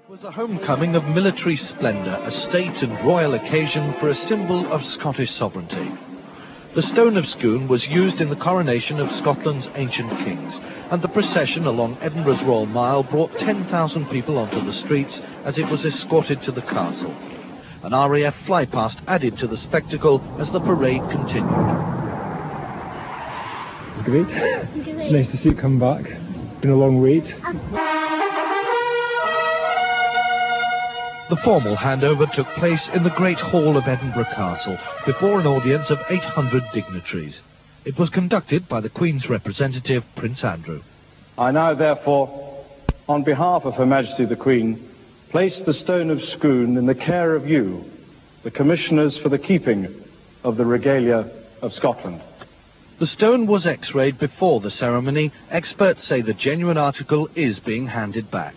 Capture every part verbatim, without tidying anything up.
It was the homecoming of military splendour, a state and royal occasion for a symbol of Scottish sovereignty. The Stone of Scone was used in the coronation of Scotland's ancient kings, and the procession along Edinburgh's Royal Mile brought ten thousand people onto the streets as it was escorted to the castle. An R A F flypast added to the spectacle as the parade continued. Great. It's nice to see it come back. Been a long wait. The formal handover took place in the Great Hall of Edinburgh Castle before an audience of eight hundred dignitaries. It was conducted by the Queen's representative, Prince Andrew. I now, therefore, on behalf of Her Majesty the Queen, place the Stone of Scone in the care of you, the Commissioners for the keeping of the regalia of Scotland. The stone was x-rayed before the ceremony. Experts say the genuine article is being handed back.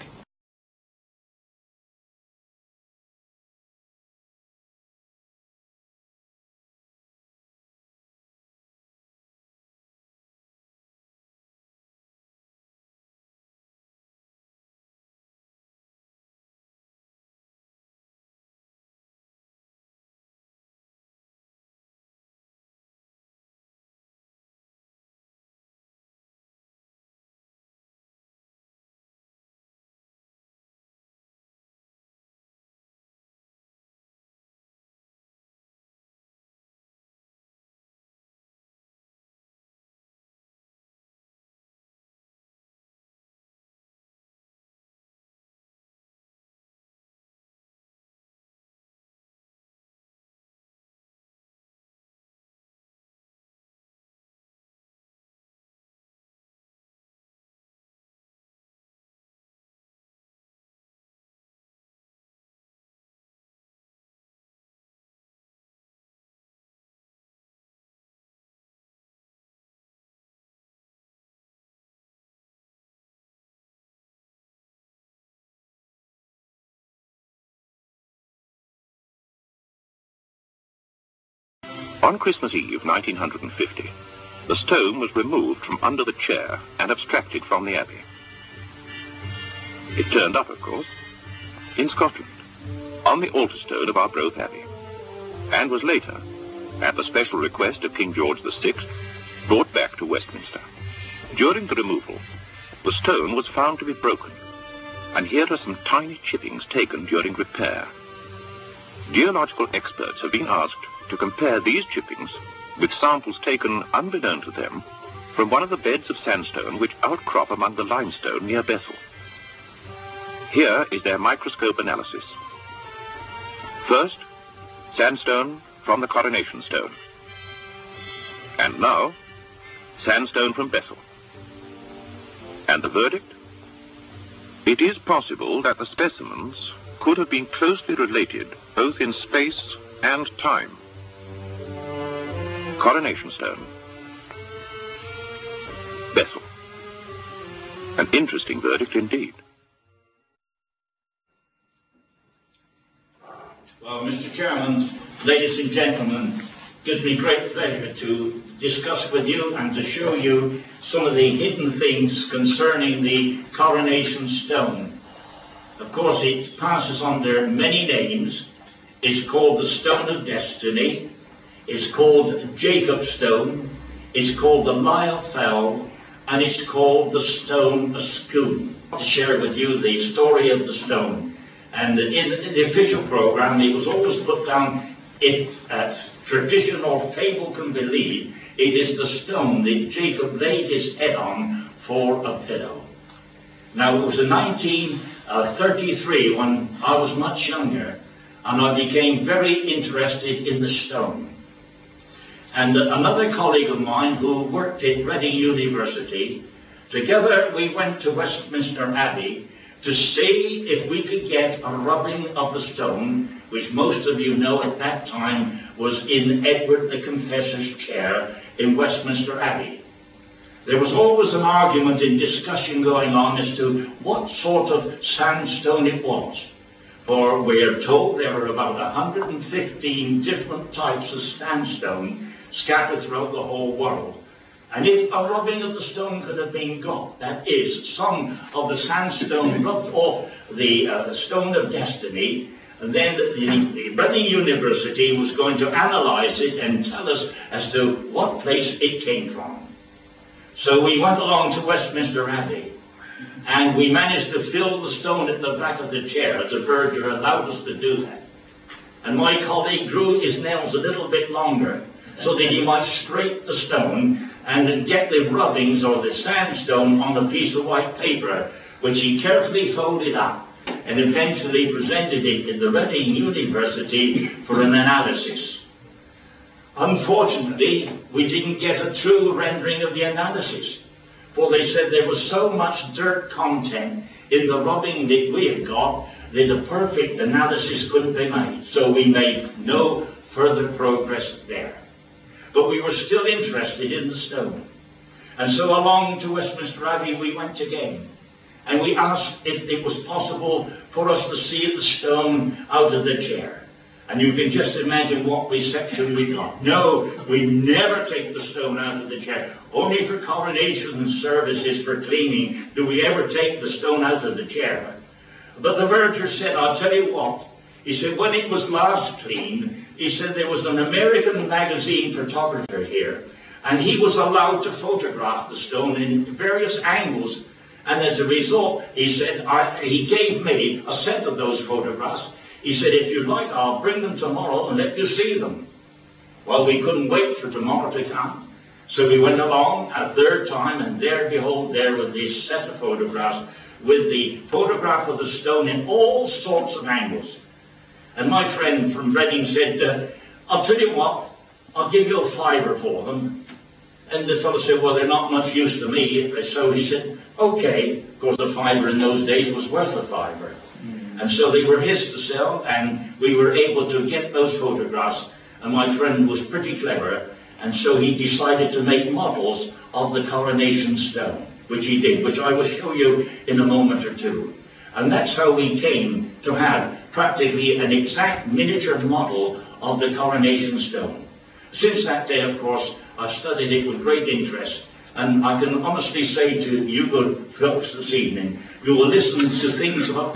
On Christmas Eve nineteen fifty, the stone was removed from under the chair and abstracted from the abbey. It turned up, of course, in Scotland, on the altar stone of Arbroath Abbey, and was later, at the special request of King George the Sixth, brought back to Westminster. During the removal, the stone was found to be broken, and here are some tiny chippings taken during repair. Geological experts have been asked to compare these chippings with samples taken, unbeknown to them, from one of the beds of sandstone which outcrop among the limestone near Bessel. Here is their microscope analysis. First, sandstone from the Coronation Stone. And now, sandstone from Bessel. And the verdict? It is possible that the specimens could have been closely related both in space and time. Coronation Stone. Bessel. An interesting verdict indeed. Well, Mister Chairman, ladies and gentlemen, it gives me great pleasure to discuss with you and to show you some of the hidden things concerning the Coronation Stone. Of course, it passes under many names. It's called the Stone of Destiny. It's called Jacob's Stone. It's called the Lyell Fell. And it's called the Stone of Scone. To share with you the story of the stone. And in the official program, it was always put down, if uh, tradition or fable can believe, it is the stone that Jacob laid his head on for a pillow. Now, it was in nineteen thirty-three when I was much younger, and I became very interested in the stone. And another colleague of mine who worked at Reading University, together we went to Westminster Abbey to see if we could get a rubbing of the stone, which most of you know at that time was in Edward the Confessor's chair in Westminster Abbey. There was always an argument and discussion going on as to what sort of sandstone it was. For we are told there are about one hundred fifteen different types of sandstone scattered throughout the whole world. And if a rubbing of the stone could have been got, that is, some of the sandstone rubbed off the uh, stone of destiny, and then the, the Reading University was going to analyse it and tell us as to what place it came from. So we went along to Westminster Abbey, and we managed to fill the stone at the back of the chair. The verger allowed us to do that. And my colleague drew his nails a little bit longer, so that he might scrape the stone and get the rubbings or the sandstone on a piece of white paper, which he carefully folded up and eventually presented it in the Reading University for an analysis. Unfortunately, we didn't get a true rendering of the analysis, for they said there was so much dirt content in the rubbing that we had got that a perfect analysis couldn't be made. So we made no further progress there. But we were still interested in the stone. And so along to Westminster Abbey we went again. And we asked if it was possible for us to see the stone out of the chair. And you can just imagine what reception we got. No, we never take the stone out of the chair. Only for coronation services, for cleaning, do we ever take the stone out of the chair. But the verger said, I'll tell you what. He said, when it was last cleaned, he said there was an American magazine photographer here, and he was allowed to photograph the stone in various angles. And as a result, he said, I, he gave me a set of those photographs. He said, if you like, I'll bring them tomorrow and let you see them. Well, we couldn't wait for tomorrow to come. So we went along a third time, and there, behold, there was this set of photographs with the photograph of the stone in all sorts of angles. And my friend from Reading said, uh, I'll tell you what, I'll give you a fiver for them. And the fellow said, well, they're not much use to me. So he said, okay. Of course, a fiver in those days was worth a fiver. Mm. And so they were his to sell, and we were able to get those photographs. And my friend was pretty clever, and so he decided to make models of the coronation stone, which he did, which I will show you in a moment or two. And that's how we came to have practically an exact miniature model of the coronation stone. Since that day, of course, I've studied it with great interest, and I can honestly say to you good folks this evening, you will listen to things about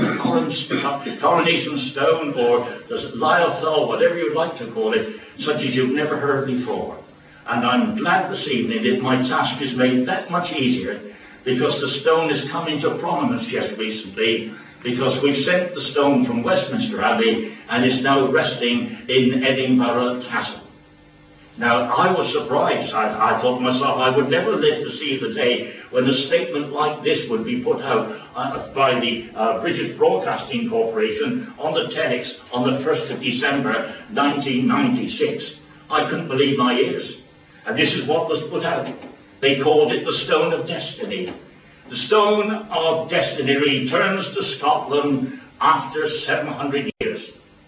the coronation stone or the Lyell, whatever you'd like to call it, such as you've never heard before. And I'm glad this evening that my task is made that much easier, because the stone has come into prominence just recently, because we've sent the stone from Westminster Abbey and is now resting in Edinburgh Castle. Now, I was surprised. I, I thought to myself I would never live to see the day when a statement like this would be put out uh, by the uh, British Broadcasting Corporation on the telex on the first of December nineteen ninety-six. I couldn't believe my ears. And this is what was put out. They called it the Stone of Destiny. The Stone of Destiny returns to Scotland after seven hundred years.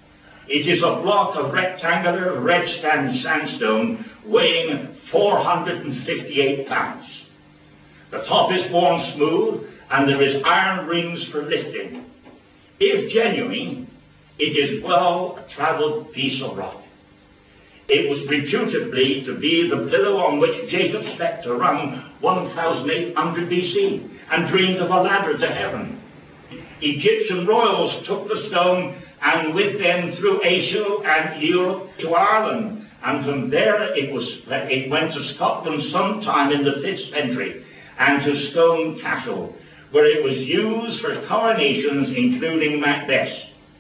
It is a block of rectangular red sandstone weighing four hundred fifty-eight pounds. The top is worn smooth, and there is iron rings for lifting. If genuine, it is a well-travelled piece of rock. It was reputably to be the pillow on which Jacob slept around one thousand eight hundred B C and dreamed of a ladder to heaven. Egyptian royals took the stone and with them through Asia and Europe to Ireland, and from there it was it went to Scotland sometime in the fifth century and to Stone Castle, where it was used for coronations, including Macbeth's.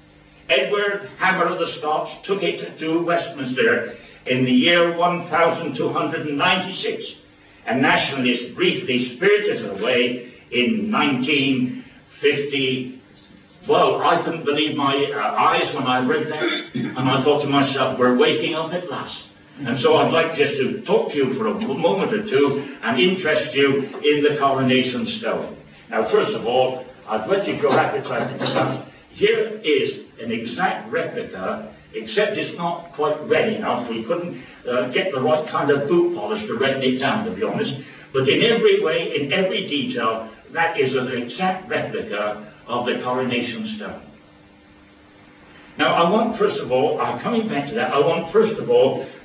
Edward Hammer of the Scots took it to Westminster in the year one thousand two hundred ninety-six, and nationalists briefly spirited it away in nineteen fifty. Well, I couldn't believe my uh, eyes when I read that, and I thought to myself, we're waking up at last. And so I'd like just to talk to you for a moment or two and interest you in the coronation stone. Now, first of all, I've whetted your appetite to discuss. Here is an exact replica, except it's not quite red enough. We couldn't uh, get the right kind of boot polish to redden it down, to be honest. But in every way, in every detail, that is an exact replica of the coronation stone. Now, I want, first of all, I'm coming back to that, I want, first of all,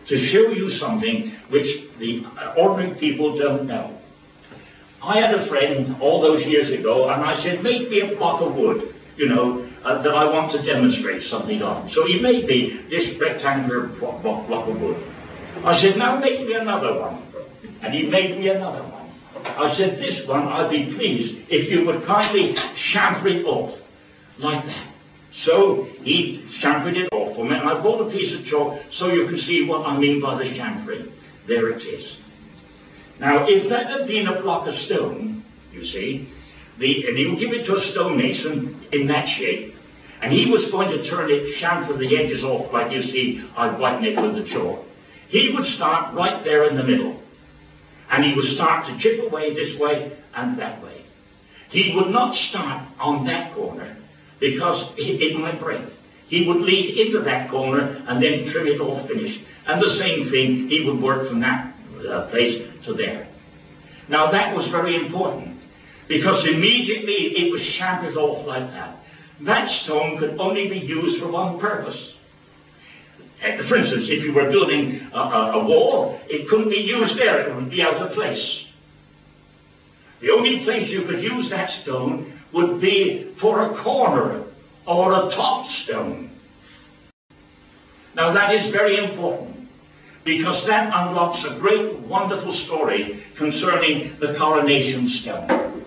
to show you something which the ordinary people don't know. I had a friend all those years ago, and I said, make me a block of wood, you know, uh, that I want to demonstrate something on. So he made me this rectangular block, block, block of wood. I said, now make me another one. And he made me another one. I said, this one, I'd be pleased if you would kindly chamfer it off, like that. So he chamfered it off for me, and I bought a piece of chalk so you can see what I mean by the chamfering. There it is. Now, if that had been a block of stone, you see, the, and he would give it to a stonemason in that shape, and he was going to turn it, chamfer the edges off like you see I whiten it with the chalk. He would start right there in the middle, and he would start to chip away this way and that way. He would not start on that corner, because it, it might break. He would lead into that corner and then trim it all finished. And the same thing, he would work from that uh, place to there. Now that was very important, because immediately it was chamfered off like that. That stone could only be used for one purpose. For instance, if you were building a, a, a wall, it couldn't be used there, it would be out of place. The only place you could use that stone would be for a corner or a top stone. Now that is very important, because that unlocks a great, wonderful story concerning the coronation stone.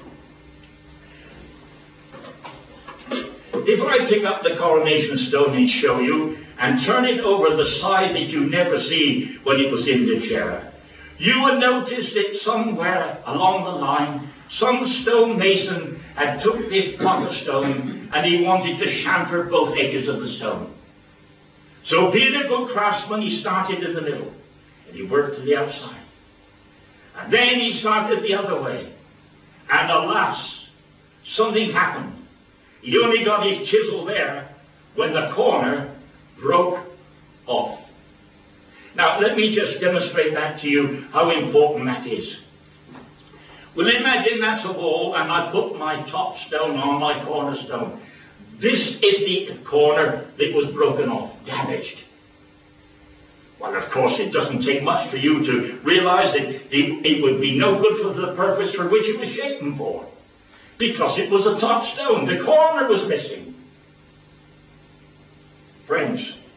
If I pick up the coronation stone and show you, and turn it over the side that you never see when it was in the chair, you would notice that somewhere along the line, some stonemason had took this block of stone and he wanted to chamfer both edges of the stone. So being a good craftsman, he started in the middle and he worked to the outside. And then he started the other way. And alas, something happened. He only got his chisel there when the corner broke off. Now let me just demonstrate that to you, how important that is. Well, imagine that's a wall, and I put my top stone on my cornerstone. This is the corner that was broken off, damaged. Well, of course, it doesn't take much for you to realize that it, it would be no good for the purpose for which it was shapen for, because it was a top stone. The corner was missing. Friends,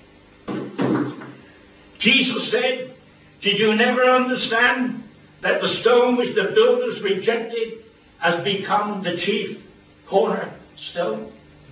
Jesus said, did you never understand that the stone which the builders rejected has become the chief cornerstone?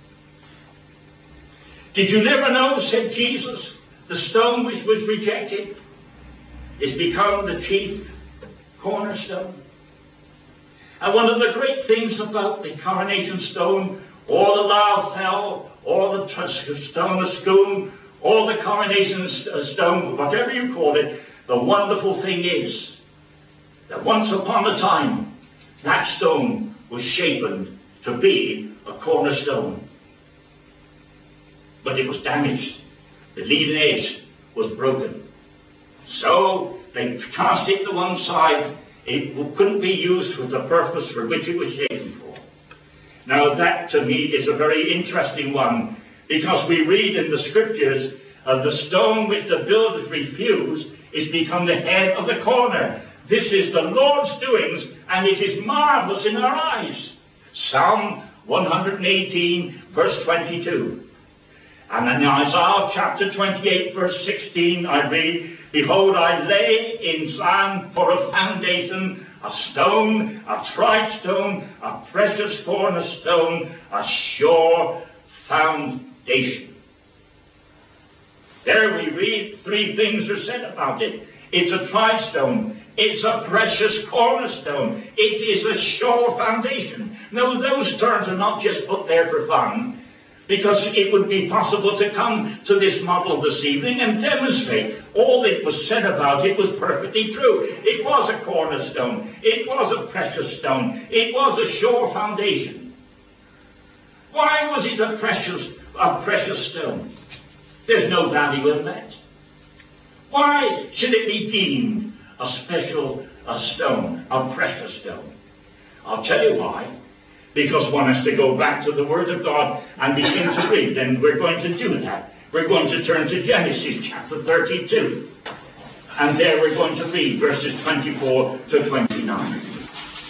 Did you never know, said Jesus, the stone which was rejected is become the chief cornerstone? And one of the great things about the coronation stone, or the laurel, or the stone of Scone, or the coronation stone, whatever you call it, the wonderful thing is that once upon a time, that stone was shapen to be a cornerstone. But it was damaged. The leading edge was broken. So they cast it to one side. It couldn't be used for the purpose for which it was shapen for. Now that to me is a very interesting one, because we read in the scriptures of the stone which the builders refused is become the head of the corner. This is the Lord's doings, and it is marvelous in our eyes. Psalm one hundred eighteen, verse twenty-two. And in Isaiah chapter twenty-eight, verse sixteen, I read, behold, I lay in Zion for a foundation, a stone, a tried stone, a precious cornerstone, a sure foundation. There we read three things are said about it. It's a tried stone. It's a precious cornerstone. It is a sure foundation. Now, those terms are not just put there for fun, because it would be possible to come to this model this evening and demonstrate all that was said about it was perfectly true. It was a cornerstone. It was a precious stone. It was a sure foundation. Why was it a precious, a precious stone? There's no value in that. Why should it be deemed a special a stone, a precious stone? I'll tell you why. Because one has to go back to the Word of God and begin to read, and we're going to do that. We're going to turn to Genesis chapter thirty-two. And there we're going to read verses twenty-four to twenty-nine.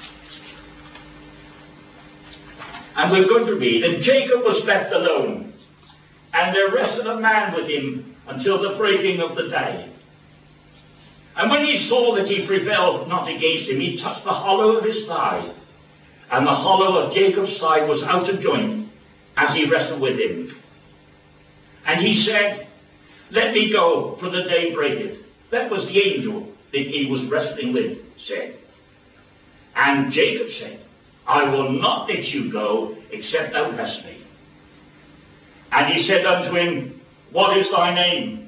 And we're going to read, and Jacob was left alone, and there rested a man with him until the breaking of the day. And when he saw that he prevailed not against him, he touched the hollow of his thigh, and the hollow of Jacob's thigh was out of joint as he wrestled with him. And he said, "Let me go, for the day breaketh." That was the angel that he was wrestling with said. And Jacob said, "I will not let you go, except thou bless me." And he said unto him, "What is thy name?"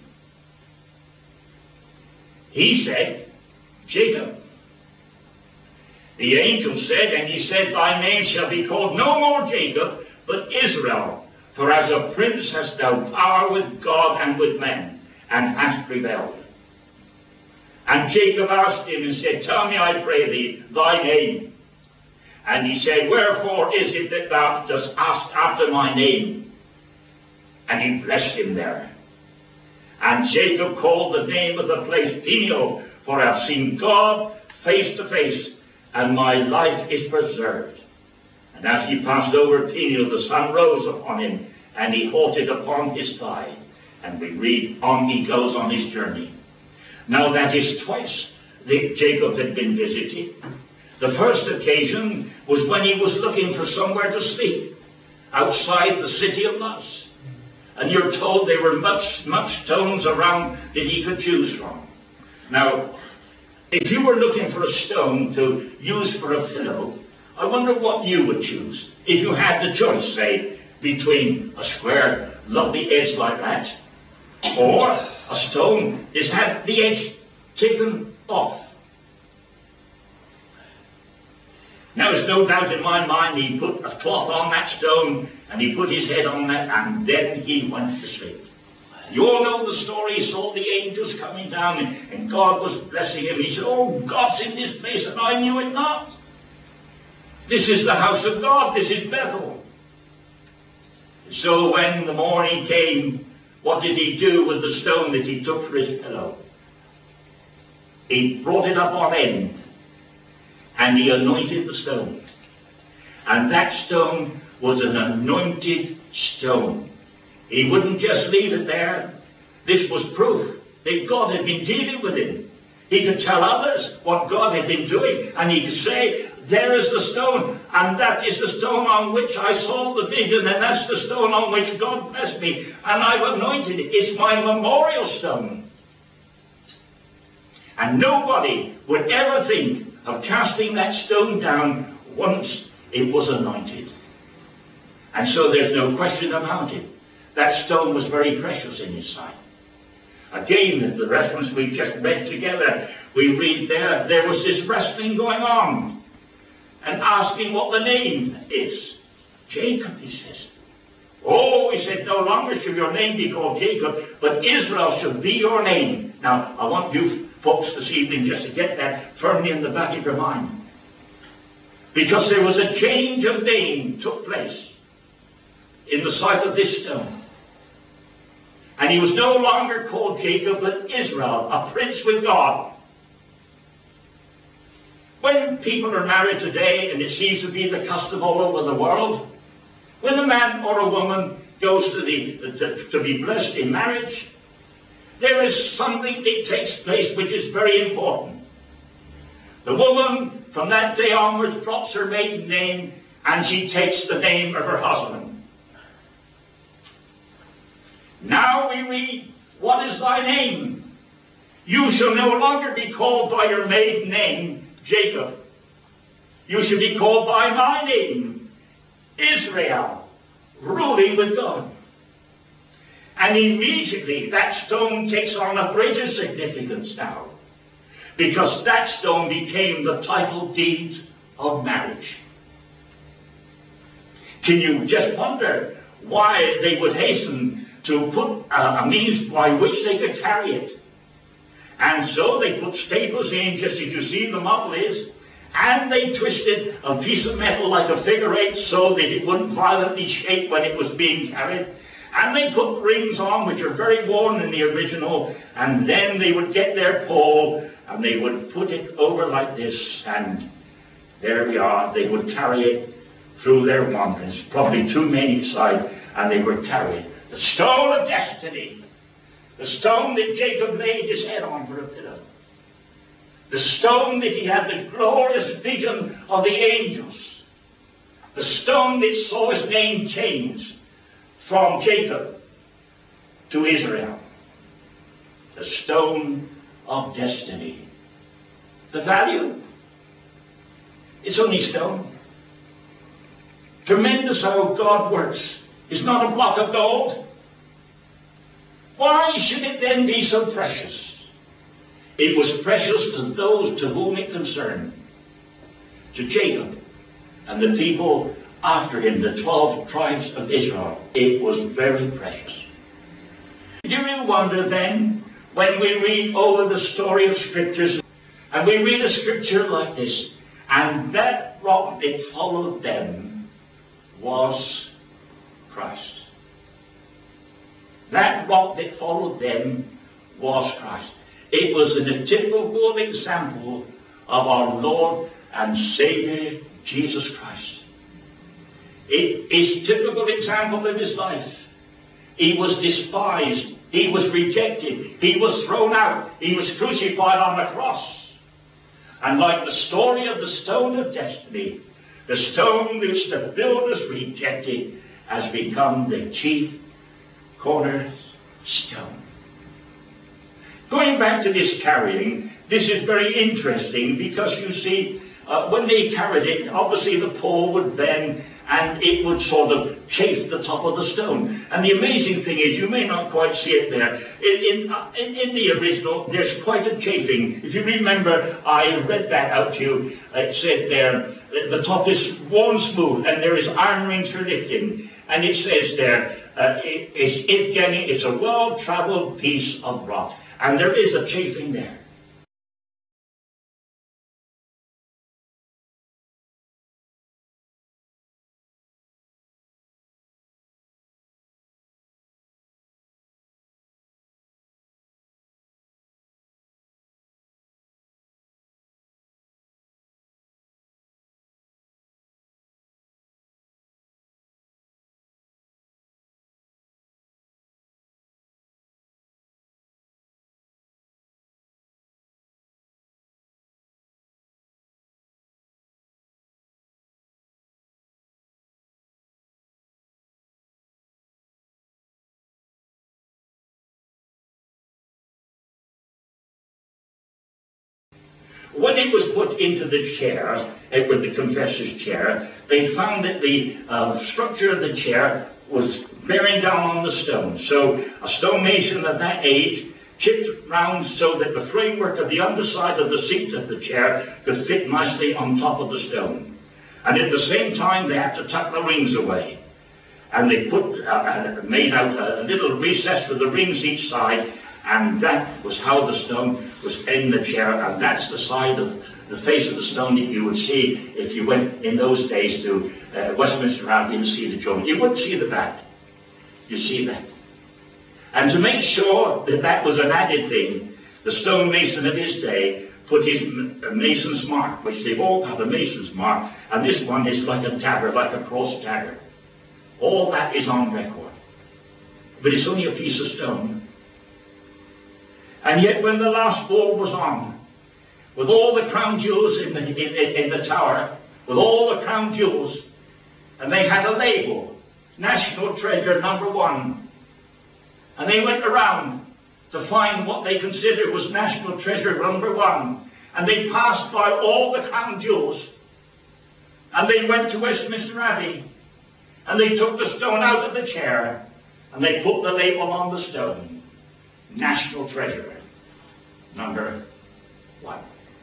He said, "Jacob." The angel said, and he said, "Thy name shall be called no more Jacob, but Israel, for as a prince hast thou power with God and with men, and hast prevailed." And Jacob asked him and said, "Tell me, I pray thee, thy name." And he said, "Wherefore is it that thou dost ask after my name?" And he blessed him there. And Jacob called the name of the place Peniel, for I have seen God face to face, and my life is preserved. And as he passed over Peniel, the sun rose upon him, and he halted upon his thigh. And we read, on he goes on his journey. Now that is twice that Jacob had been visited. The first occasion was when he was looking for somewhere to sleep outside the city of Luz. And you're told there were much, much stones around that he could choose from. Now, if you were looking for a stone to use for a pillow, I wonder what you would choose if you had the choice, say, between a square, lovely edge like that, or a stone that had the edge taken off. Now, there's no doubt in my mind he put a cloth on that stone, and he put his head on that, and then he went to sleep. You all know the story. He saw the angels coming down, and, and God was blessing him. He said, "Oh, God's in this place, and I knew it not. This is the house of God. This is Bethel." So when the morning came, what did he do with the stone that he took for his pillow? He brought it up on end, and he anointed the stone. And that stone was an anointed stone. He wouldn't just leave it there. This was proof that God had been dealing with him. He could tell others what God had been doing, and he could say, "There is the stone, and that is the stone on which I saw the vision, and that's the stone on which God blessed me, and I've anointed it. It's my memorial stone." And nobody would ever think of casting that stone down once it was anointed. And so there's no question about it. That stone was very precious in his sight. Again, the reference we just read together, we read there, there was this wrestling going on, and asking what the name is. "Jacob," he says. "Oh," he said, "no longer shall your name be called Jacob, but Israel shall be your name." Now, I want you folks this evening just to get that firmly in the back of your mind. Because there was a change of name took place in the sight of this stone. And he was no longer called Jacob, but Israel, a prince with God. When people are married today, and it seems to be the custom all over the world, when a man or a woman goes to, the, to, to be blessed in marriage, there is something that takes place which is very important. The woman, from that day onwards, drops her maiden name, and she takes the name of her husband. Now we read, "What is thy name? You shall no longer be called by your maiden name, Jacob. You shall be called by my name, Israel, ruling with God." And immediately that stone takes on a greater significance now, because that stone became the title deed of marriage. Can you just wonder why they would hasten to put a, a means by which they could carry it? And so they put staples in, just as you see the model is, and they twisted a piece of metal like a figure eight so that it wouldn't violently shake when it was being carried. And they put rings on, which are very worn in the original, and then they would get their pole, and they would put it over like this, and there we are. They would carry it through their wanderings, probably two men each side, and they would carry it. The stone of destiny, the stone that Jacob laid his head on for a pillow, the stone that he had the glorious vision of the angels, the stone that saw his name changed from Jacob to Israel, the stone of destiny. The value? It's only stone. Tremendous how God works. It's not a block of gold. Why should it then be so precious? It was precious to those to whom it concerned. To Jacob and the people after him, the twelve tribes of Israel. It was very precious. Do you wonder then, when we read over the story of Scriptures, and we read a scripture like this, and that rock that followed them was Christ. That rock that followed them was Christ. It was a typical example of our Lord and Savior, Jesus Christ. It is a typical example of his life. He was despised. He was rejected. He was thrown out. He was crucified on the cross. And like the story of the stone of destiny, the stone which the builders rejected has become the chief cornerstone. Going back to this carrying, this is very interesting because you see, uh, when they carried it, obviously the pole would bend and it would sort of chafe the top of the stone. And the amazing thing is, you may not quite see it there. In, in, uh, in, in the original, there's quite a chafing. If you remember, I read that out to you. It said there, the top is worn smooth and there is iron rings for lifting. And it says there, uh, it, it's, it's, getting, it's a well-traveled piece of rock. And there is a chafing there. When it was put into the chair, uh, with the confessor's chair, they found that the uh, structure of the chair was bearing down on the stone. So a stonemason of that age chipped round so that the framework of the underside of the seat of the chair could fit nicely on top of the stone. And at the same time, they had to tuck the rings away. And they put, uh, made out a little recess for the rings each side. And that was how the stone was in the chair, and that's the side of the face of the stone that you would see if you went in those days to uh, Westminster Abbey to see the joint. You wouldn't see the back. You see that. And to make sure that that was an added thing, the stonemason of his day put his mason's mark, which they've all got a mason's mark, and this one is like a dagger, like a cross dagger. All that is on record. But it's only a piece of stone. And yet when the last ball was on, with all the crown jewels in the, in, in the tower, with all the crown jewels, and they had a label, National Treasure Number One. And they went around to find what they considered was National Treasure Number One. And they passed by all the crown jewels. And they went to Westminster Abbey. And they took the stone out of the chair. And they put the label on the stone. National Treasure Number One.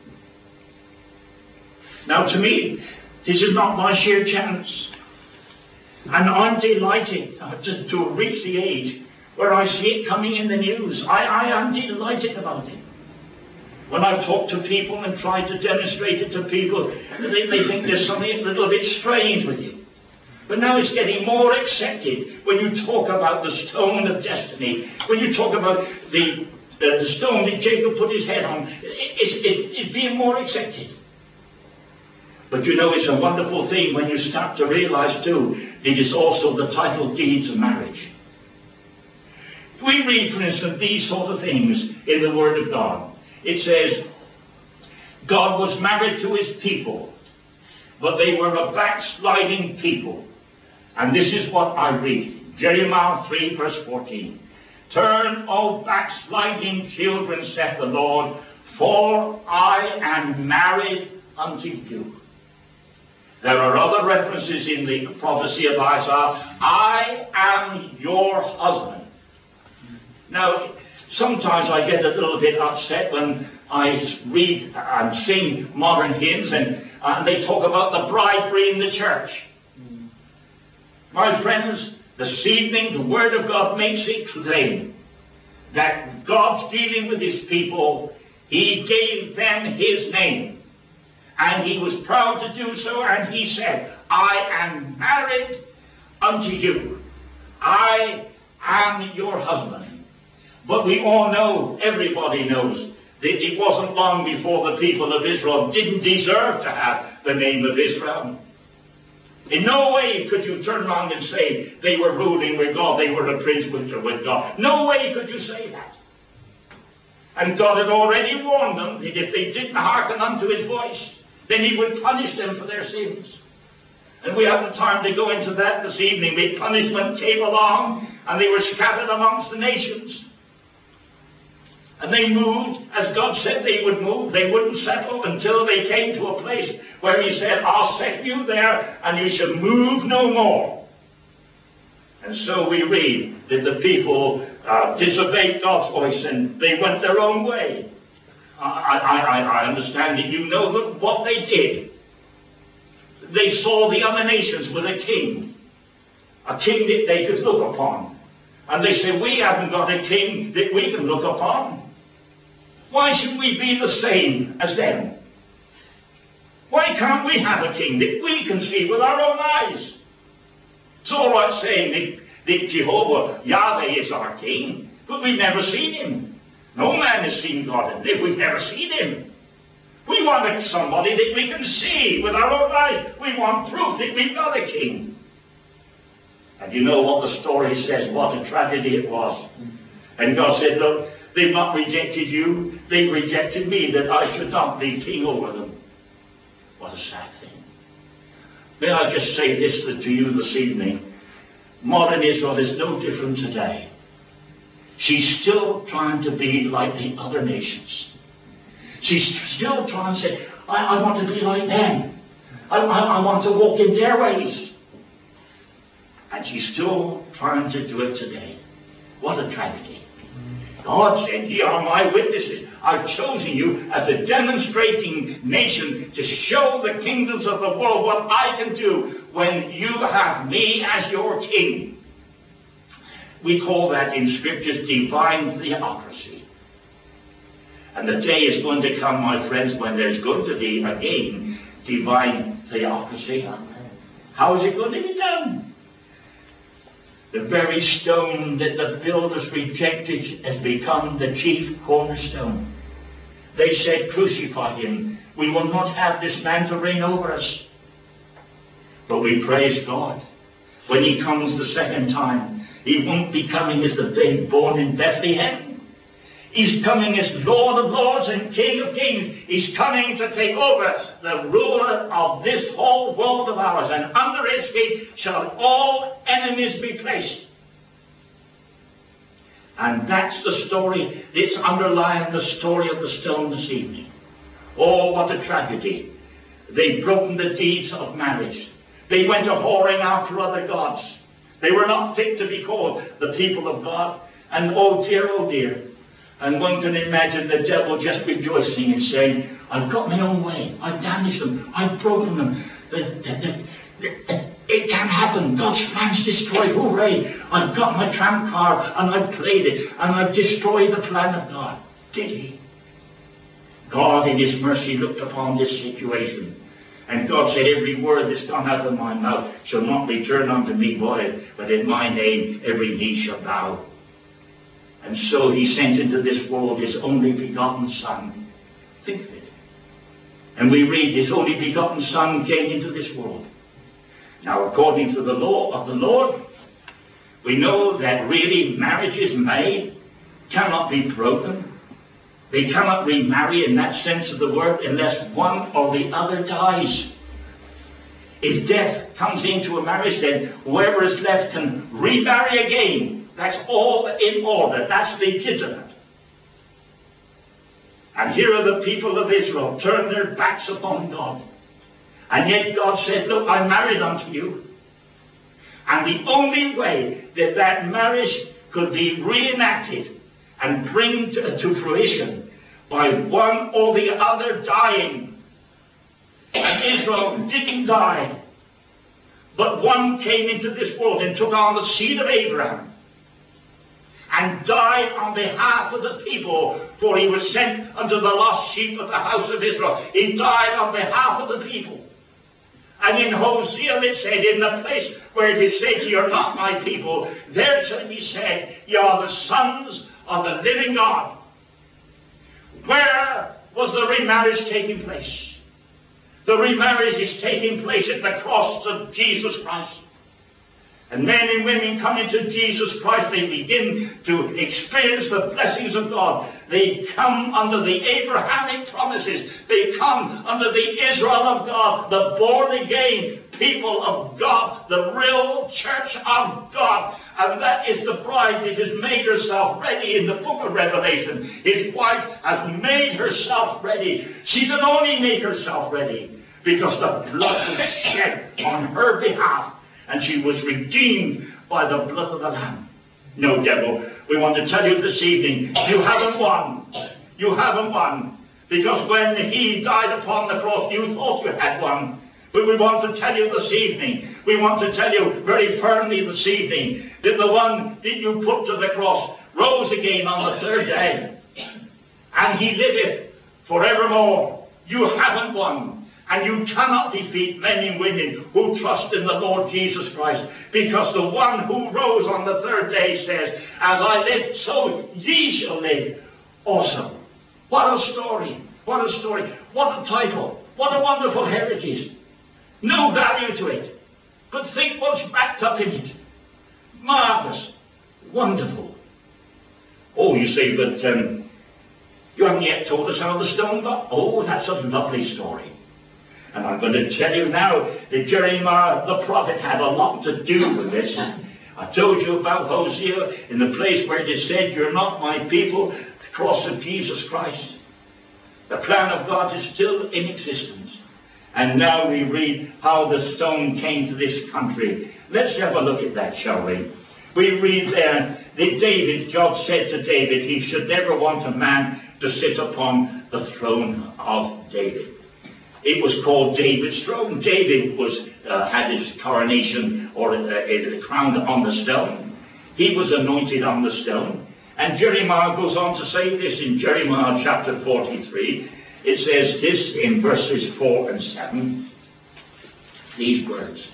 Now to me, this is not by sheer chance. And I'm delighted to, to reach the age where I see it coming in the news. I, I am delighted about it. When I've talked to people and tried to demonstrate it to people, they, they think there's something a little bit strange with you. But now it's getting more accepted when you talk about the stone of destiny, when you talk about the, the, the stone that Jacob put his head on. It, it's, it, it's being more accepted. But you know, it's a wonderful thing when you start to realize too, it is also the title deeds of marriage. We read, for instance, these sort of things in the Word of God. It says, God was married to his people, but they were a backsliding people. And this is what I read. Jeremiah three, verse fourteen. Turn, O backsliding children, saith the Lord, for I am married unto you. There are other references in the prophecy of Isaiah. I am your husband. Now, sometimes I get a little bit upset when I read and sing modern hymns and uh, they talk about the bridegroom in the church. Mm. My friends, this evening the Word of God makes it plain that God's dealing with his people. He gave them his name. And he was proud to do so, and he said, I am married unto you. I am your husband. But we all know, everybody knows, that it wasn't long before the people of Israel didn't deserve to have the name of Israel. In no way could you turn around and say they were ruling with God, they were a prince with God. No way could you say that. And God had already warned them that if they didn't hearken unto his voice, then he would punish them for their sins. And we haven't time to go into that this evening. The punishment came along, and they were scattered amongst the nations. And they moved, as God said they would move. They wouldn't settle until they came to a place where he said, I'll set you there, and you shall move no more. And so we read that the people uh, disobeyed God's voice, and they went their own way. I, I, I understand that you know that what they did. They saw the other nations with a king. A king that they could look upon. And they said, we haven't got a king that we can look upon. Why should we be the same as them? Why can't we have a king that we can see with our own eyes? It's all right saying that, that Jehovah, Yahweh is our king, but we've never seen him. No man has seen God and lived. We've never seen him. We want somebody that we can see with our own eyes. We want proof that we've got a king. And you know what the story says, what a tragedy it was. And God said, look, they've not rejected you. They've rejected me, that I should not be king over them. What a sad thing. May I just say this to you this evening. Modern Israel is no different today. She's still trying to be like the other nations. She's still trying to say, I, I want to be like them. I, I, I want to walk in their ways. And she's still trying to do it today. What a tragedy. God said, ye are my witnesses. I've chosen you as a demonstrating nation to show the kingdoms of the world what I can do when you have me as your king. We call that in scriptures divine theocracy. And the day is going to come, my friends, when there's going to be again divine theocracy. How is it going to be done? The very stone that the builders rejected has become the chief cornerstone. They said, crucify him. We will not have this man to reign over us. But we praise God. When he comes the second time, he won't be coming as the babe born in Bethlehem. He's coming as Lord of Lords and King of Kings. He's coming to take over the ruler of this whole world of ours. And under his feet shall all enemies be placed. And that's the story that's underlying the story of the stone this evening. Oh, what a tragedy. They've broken the deeds of marriage. They went a whoring after other gods. They were not fit to be called the people of God. And oh dear, oh dear. And one can imagine the devil just rejoicing and saying, I've got my own way. I've damaged them. I've broken them. It can't happen. God's plan's destroyed. Hooray. I've got my trump card and I've played it. And I've destroyed the plan of God. Did he? God in his mercy looked upon this situation. And God said, every word that's gone out of my mouth shall not return unto me void, but in my name every knee shall bow. And so he sent into this world his only begotten Son. Think of it. And we read, his only begotten Son came into this world. Now, according to the law of the Lord, we know that really marriages made cannot be broken. They cannot remarry in that sense of the word unless one or the other dies. If death comes into a marriage, then whoever is left can remarry again. That's all in order. That's legitimate. And here are the people of Israel turn their backs upon God. And yet God said, look, I'm married unto you. And the only way that that marriage could be reenacted and bring to, to fruition by one or the other dying. And Israel didn't die, but one came into this world and took on the seed of Abraham and died on behalf of the people, for he was sent unto the lost sheep of the house of Israel. He died on behalf of the people. And in Hosea it said, in the place where it is said, you're not my people, there shall be said, you are the sons of the living God. Where was the remarriage taking place? The remarriage is taking place at the cross of Jesus Christ. And men and women come into Jesus Christ, they begin to experience the blessings of God. They come under the Abrahamic promises. They come under the Israel of God, the born again people of God, the real church of God. And that is the bride that has made herself ready in the book of Revelation. His wife has made herself ready. She can only make herself ready because the blood was shed on her behalf. And she was redeemed by the blood of the Lamb. No, devil, we want to tell you this evening, you haven't won. You haven't won. Because when he died upon the cross, you thought you had won. But we want to tell you this evening, we want to tell you very firmly this evening, that the one that you put to the cross rose again on the third day. And he liveth forevermore. You haven't won. And you cannot defeat men and women who trust in the Lord Jesus Christ. Because the one who rose on the third day says, as I live, so ye shall live also. What a story. What a story. What a title. What a wonderful heritage. No value to it. But think what's wrapped up in it. Marvelous. Wonderful. Oh, you say, but um, you haven't yet told us how the stone got. Oh, that's a lovely story. And I'm going to tell you now that Jeremiah the prophet had a lot to do with this. I told you about Hosea in the place where it is said, you're not my people, the cross of Jesus Christ. The plan of God is still in existence. And now we read how the stone came to this country. Let's have a look at that, shall we? We read there that David, God said to David, he should never want a man to sit upon the throne of David. It was called David's throne. David was uh, had his coronation or uh, crowned on the stone. He was anointed on the stone. And Jeremiah goes on to say this in Jeremiah chapter forty-three. It says this in verses four and seven. These words.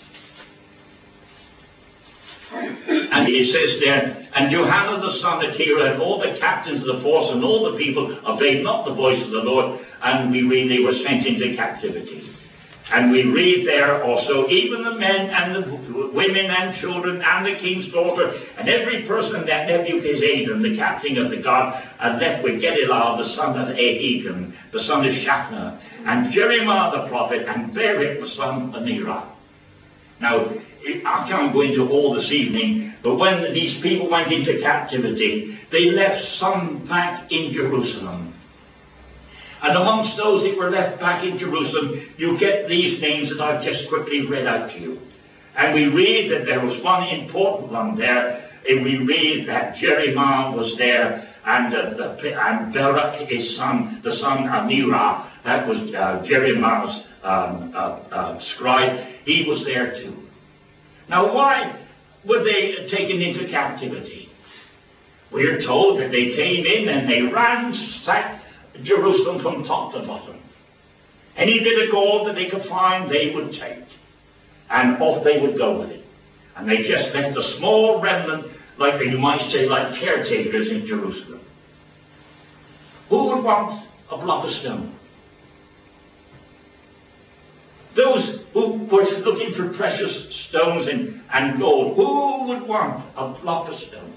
And it says there, and Johanan the son of Hira and all the captains of the force and all the people obeyed not the voice of the Lord. And we read they were sent into captivity. And we read there also, even the men and the women and children and the king's daughter and every person that Nebuchadnezzar, the captain of the guard, had left with Gedaliah the son of Ahikam, the son of Shaphan, and Jeremiah the prophet, and Baruch the son of Neriah. Now, I can't go into all this evening, but when these people went into captivity, they left some back in Jerusalem. And amongst those that were left back in Jerusalem, you get these names that I've just quickly read out to you. And we read that there was one important one there. And we read that Jeremiah was there, and, uh, the, and Baruch, his son, the son of Neriah, that was uh, Jeremiah's um, uh, uh, scribe, he was there too. Now, why were they taken into captivity? We are told that they came in and they ransacked Jerusalem from top to bottom. Any bit of gold that they could find, they would take. And off they would go with it. And they just left a small remnant, like you might say, like caretakers in Jerusalem. Who would want a block of stone? Those who were looking for precious stones and, and gold, who would want a block of stone?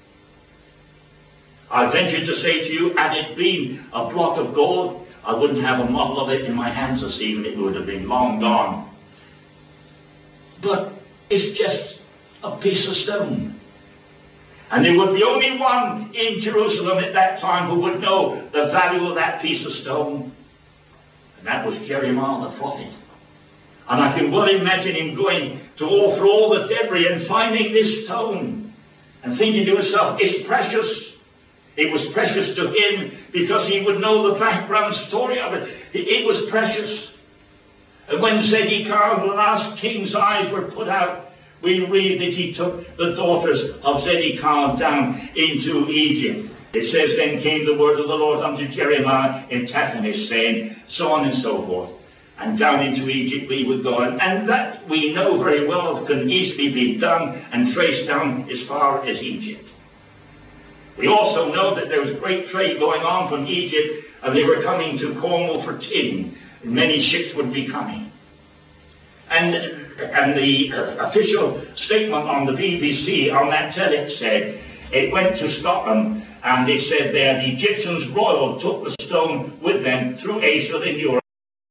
I venture to say to you, had it been a block of gold, I wouldn't have a model of it in my hands this evening. It would have been long gone. But it's just a piece of stone. And there would be only one in Jerusalem at that time who would know the value of that piece of stone. And that was Jeremiah the prophet. And I can well imagine him going to all through all the debris and finding this stone and thinking to himself, it's precious. It was precious to him because he would know the background story of it. It was precious. And when Zedekiah, the last king's eyes were put out, we read that he took the daughters of Zedekiah down into Egypt. It says, then came the word of the Lord unto Jeremiah in Tahpanhes, saying, so on and so forth. And down into Egypt we would go. And, and that we know very well can easily be done and traced down as far as Egypt. We also know that there was great trade going on from Egypt, and they were coming to Cornwall for tin. Many ships would be coming. And, and the uh, official statement on the B B C on that telex said, it went to Scotland, and they said there the Egyptians royal took the stone with them through Asia and Europe.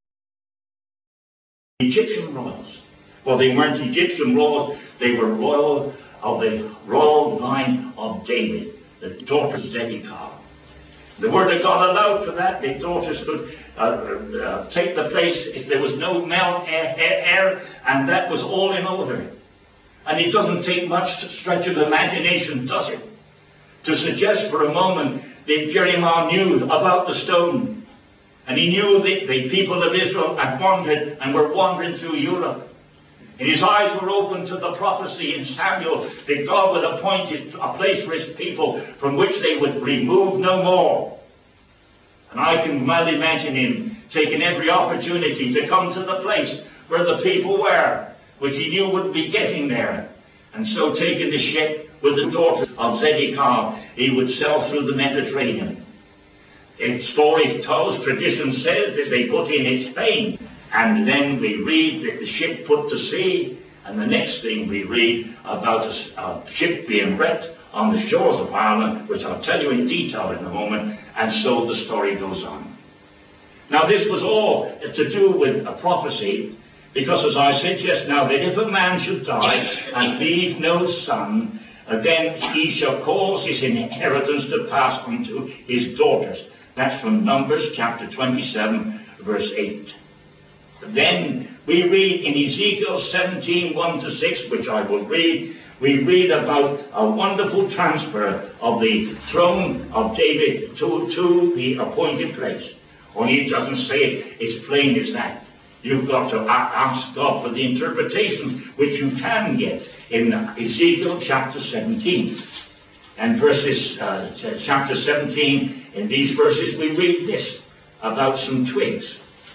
Egyptian royals. Well, they weren't Egyptian royals, they were royal of the royal line of David, the daughters of Zedekiah. The word of God allowed for that. The daughters could uh, uh, take the place if there was no male heir, and that was all in order. And it doesn't take much to stretch of imagination, does it, to suggest for a moment that Jeremiah knew about the stone. And he knew that the people of Israel had wandered and were wandering through Europe. And his eyes were open to the prophecy in Samuel that God would appoint a place for his people from which they would remove no more. And I can well imagine him taking every opportunity to come to the place where the people were, which he knew would be getting there. And so taking the ship with the daughters of Zedekiah, he would sail through the Mediterranean. The story tells, tradition says that they put in at Spain. And then we read that the ship put to sea, and the next thing we read about a, a ship being wrecked on the shores of Ireland, which I'll tell you in detail in a moment, and so the story goes on. Now this was all to do with a prophecy, because as I said just now, that if a man should die and leave no son, then he shall cause his inheritance to pass unto his daughters. That's from Numbers chapter twenty-seven, verse eight. Then we read in Ezekiel seventeen, one to six, which I will read, we read about a wonderful transfer of the throne of David to, to the appointed place. Only it doesn't say it as plain as that. You've got to ask God for the interpretation, which you can get in Ezekiel chapter seventeen. And verses, uh, chapter seventeen, in these verses we read this about some twigs.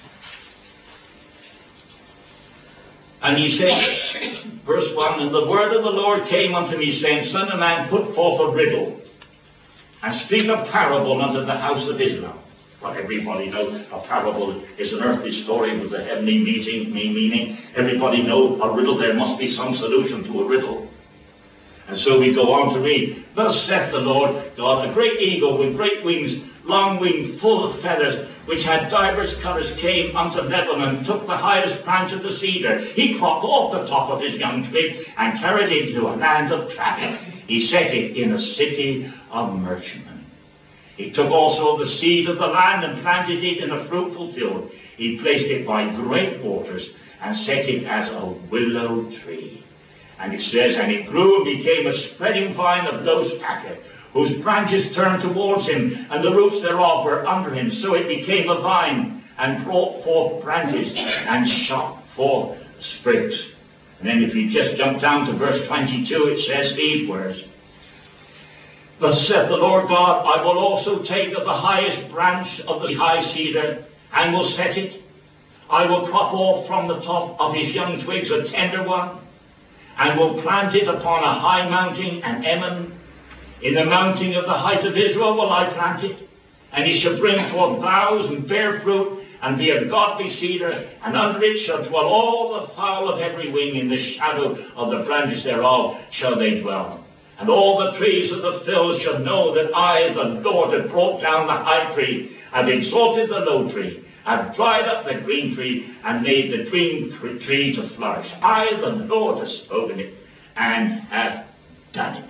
And he said, verse one, and the word of the Lord came unto me, saying, Son of man, put forth a riddle, and speak a parable unto the house of Israel. Well, everybody knows a parable is an earthly story with a heavenly meaning, meaning. Everybody knows a riddle, there must be some solution to a riddle. And so we go on to read, Thus saith the Lord God, a great eagle with great wings, long wings, full of feathers, which had divers colours, came unto Lebanon, took the highest branch of the cedar. He cropped off the top of his young twig, and carried it to a land of traffic. He set it in a city of merchantmen. He took also the seed of the land, and planted it in a fruitful field. He placed it by great waters, and set it as a willow tree. And it says, and it grew and became a spreading vine of low stature, whose branches turned towards him, and the roots thereof were under him. So it became a vine, and brought forth branches, and shot forth sprigs. And then if you just jump down to verse twenty-two, it says these words, Thus saith the Lord God, I will also take of the highest branch of the high cedar, and will set it, I will crop off from the top of his young twigs a tender one, and will plant it upon a high mountain and Emin. In the mountain of the height of Israel will I plant it, and he shall bring forth boughs and bear fruit, and be a godly cedar, and under it shall dwell all the fowl of every wing. In the shadow of the branches thereof shall they dwell. And all the trees of the field shall know that I, the Lord, have brought down the high tree, have exalted the low tree, have dried up the green tree, and made the green tree to flourish. I, the Lord, have spoken it, and have done it.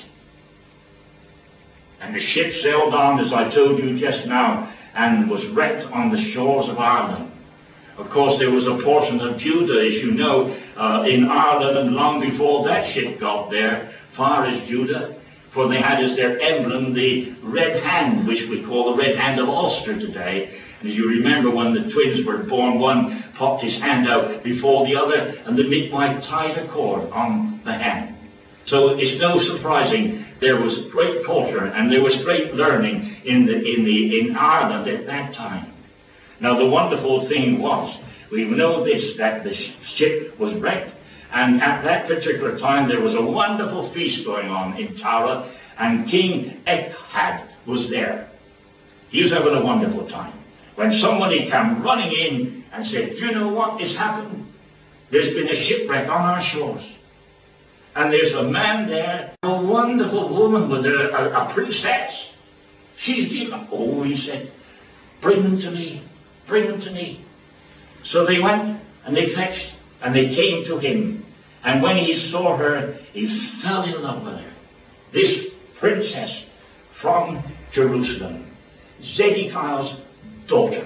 And the ship sailed on, as I told you just now, and was wrecked on the shores of Ireland. Of course, there was a portion of Judah, as you know, uh, in Ireland, and long before that ship got there, far as Judah, for they had as their emblem the red hand, which we call the red hand of Ulster today. And as you remember, when the twins were born, one popped his hand out before the other, and the midwife tied a cord on the hand. So it's no surprising there was great culture and there was great learning in the in the in Ireland at that time. Now the wonderful thing was, we know this, that the ship was wrecked, and at that particular time there was a wonderful feast going on in Tara, and King Echad was there. He was having a wonderful time, when somebody came running in and said, "Do you know what has happened? There's been a shipwreck on our shores. And there's a man there, a wonderful woman with a, a, a princess. She's deep." "Oh," he said, "bring them to me, bring them to me." So they went and they fetched and they came to him. And when he saw her, he fell in love with her. This princess from Jerusalem, Zedekiah's daughter.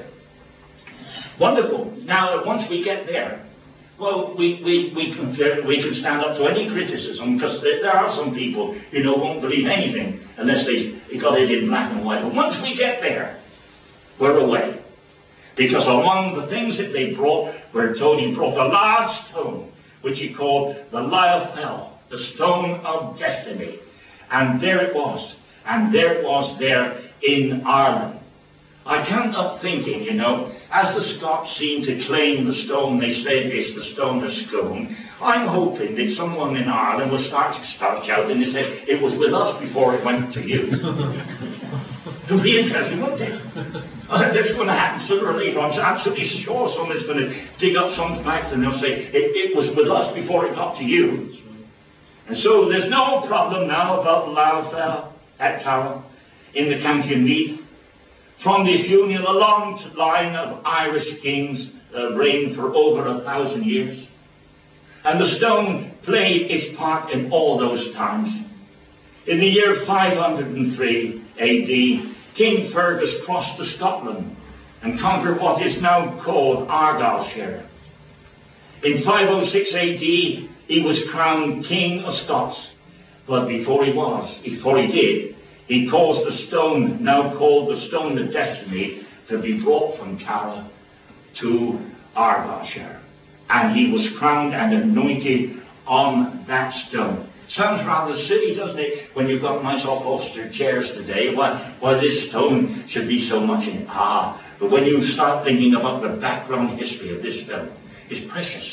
Wonderful. Now, once we get there, well, we, we, we, can, we can stand up to any criticism, because there, there are some people, you know, won't believe anything unless they, they got it in black and white. But once we get there, we're away. Because among the things that they brought, we're told he brought a large stone, which he called the Lyofel, the stone of destiny. And there it was. And there it was there in Ireland. I can't help thinking, you know, as the Scots seem to claim the stone, they say it's the stone of Scone. I'm hoping that someone in Ireland will start to start shouting and say, "It was with us before it went to you." It would be interesting, wouldn't it? Uh, that's going to happen sooner or later. I'm absolutely sure someone's going to dig up some fact and they'll say, it, it was with us before it got to you. And so there's no problem now about Lyofel at Tara in the county of Meath. From this union, a long line of Irish kings uh, reigned for over a thousand years. And the stone played its part in all those times. In the year five hundred three A D, King Fergus crossed to Scotland and conquered what is now called Argyllshire. In five oh six A D, he was crowned King of Scots. But before he was, before he did, he caused the stone, now called the Stone of Destiny, to be brought from Tara to Argyllshire. And he was crowned and anointed on that stone. Sounds rather silly, doesn't it, when you've got nice upholstered chairs today? Why, why this stone should be so much in ah. But when you start thinking about the background history of this stone, it's precious.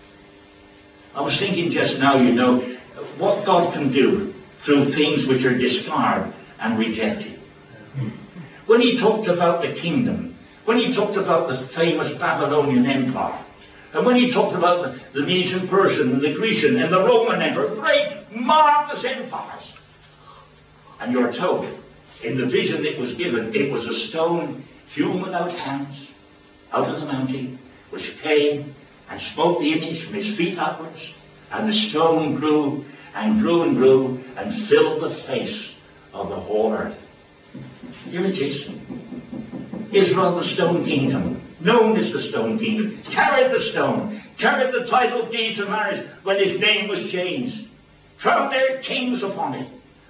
I was thinking just now, you know, what God can do through things which are discarded and rejected. When he talked about the kingdom, when he talked about the famous Babylonian Empire, and when he talked about the, the Median Persian, and the Grecian, and the Roman Empire, great, marvelous empires. And you're told, in the vision that was given, it was a stone hewn without hands, out of the mountain, which came and smote the image from his feet upwards, and the stone grew and grew and grew and filled the face of the whole earth. Here it is. Israel, the stone kingdom, known as the stone kingdom, carried the stone, carried the title deed to marriage when his name was changed, crowned their kings upon it,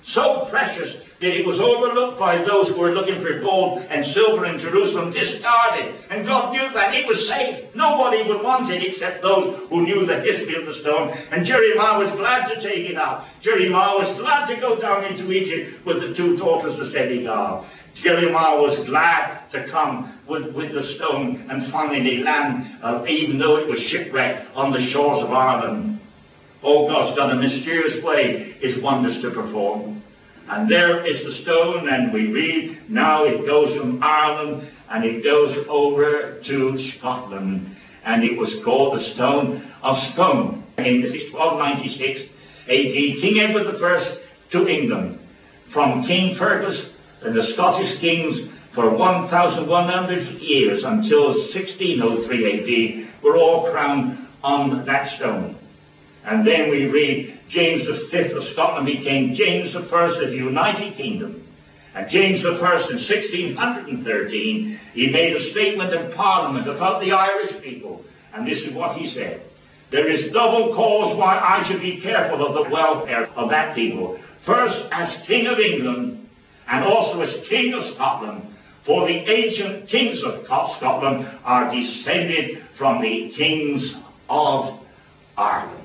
so precious that it was overlooked by those who were looking for gold and silver in Jerusalem, discarded. And God knew that it was safe. Nobody would want it except those who knew the history of the stone. And Jeremiah was glad to take it out. Jeremiah was glad to go down into Egypt with the two daughters of Zedekiah. Jeremiah was glad to come with, with the stone and finally land, uh, even though it was shipwrecked on the shores of Ireland. Oh, God's got a mysterious way His wonders to perform. And there is the stone, and we read now it goes from Ireland and it goes over to Scotland. And it was called the Stone of Scone. In twelve ninety-six A D, King Edward the First to England, from King Fergus and the Scottish kings for one thousand one hundred years until sixteen oh three A D, were all crowned on that stone. And then we read James the Fifth of Scotland became James the First of the United Kingdom. And James the First in sixteen thirteen, he made a statement in Parliament about the Irish people. And this is what he said: there is double cause why I should be careful of the welfare of that people. First, as King of England, and also as King of Scotland. For the ancient kings of Scotland are descended from the kings of Ireland.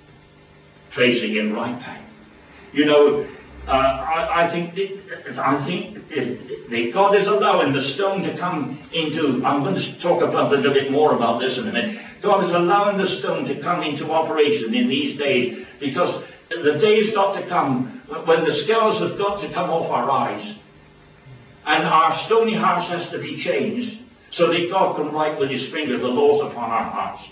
Tracing him right back. You know, uh, I, I think that, I think that God is allowing the stone to come into. I'm going to talk about a little bit more about this in a minute. God is allowing the stone to come into operation in these days, because the day's got to come when the scales have got to come off our eyes, and our stony hearts has to be changed, so that God can write with His finger the laws upon our hearts.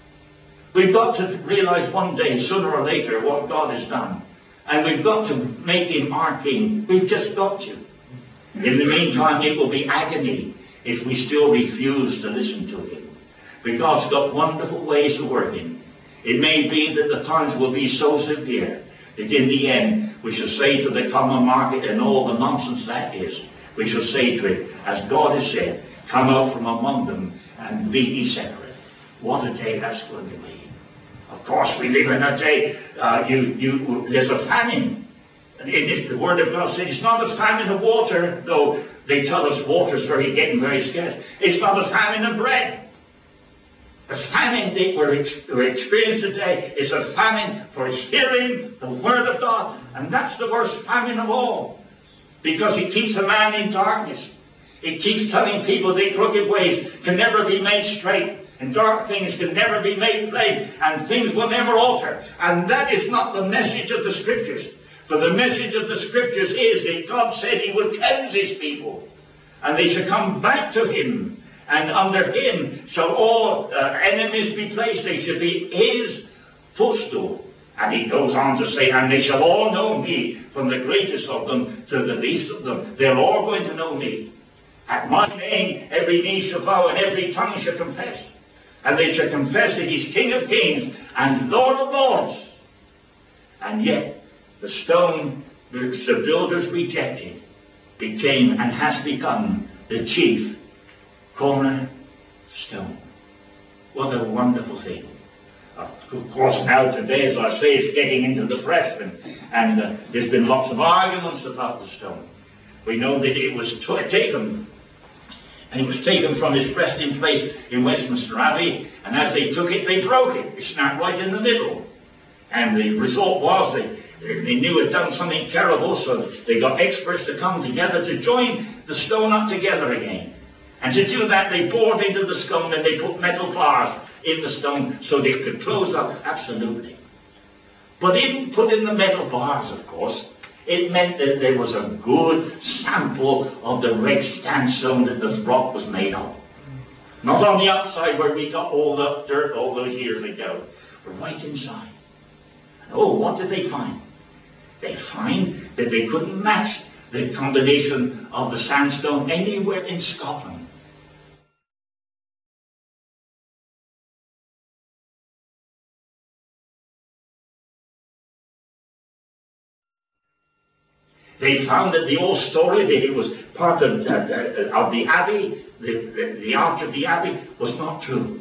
We've got to realize one day, sooner or later, what God has done. And we've got to make Him our King. We've just got to. In the meantime, it will be agony if we still refuse to listen to Him. But God's got wonderful ways of working. It may be that the times will be so severe that in the end we shall say to the common market and all the nonsense that is, we shall say to it, as God has said, come out from among them and be ye separate. What a day that's going to be. Of course, we live in a day, uh, you, you, there's a famine. And it is, the Word of God said it's not a famine of water, though they tell us water's very, getting very scarce. It's not a famine of bread. The famine that we're, ex we're experiencing today is a famine for hearing the Word of God. And that's the worst famine of all, because it keeps a man in darkness. It keeps telling people that crooked ways can never be made straight. And dark things can never be made plain, and things will never alter. And that is not the message of the Scriptures. For the message of the Scriptures is that God said He would cleanse His people, and they shall come back to Him, and under Him shall all uh, enemies be placed. They shall be His footstool. And He goes on to say, and they shall all know me, from the greatest of them to the least of them. They're all going to know me. At my name every knee shall bow and every tongue shall confess. And they shall confess that He's King of kings and Lord of lords. And yet, the stone which the builders rejected became and has become the chief cornerstone. What a wonderful thing. Of course, now today, as I say, it's getting into the press, and, and uh, there's been lots of arguments about the stone. We know that it was taken And it was taken from its resting place in Westminster Abbey, and as they took it, they broke it. It snapped right in the middle. And the result was that they knew it had done something terrible, so they got experts to come together to join the stone up together again. And to do that, they bored into the stone and they put metal bars in the stone so they could close up absolutely. But in putting the metal bars, of course, it meant that there was a good sample of the red sandstone that the rock was made of. Not on the outside where we got all the dirt all those years ago, but right inside. Oh, what did they find? They find that they couldn't match the combination of the sandstone anywhere in Scotland. They found that the old story that it was part of, uh, of the abbey, the, the, the arch of the abbey, was not true.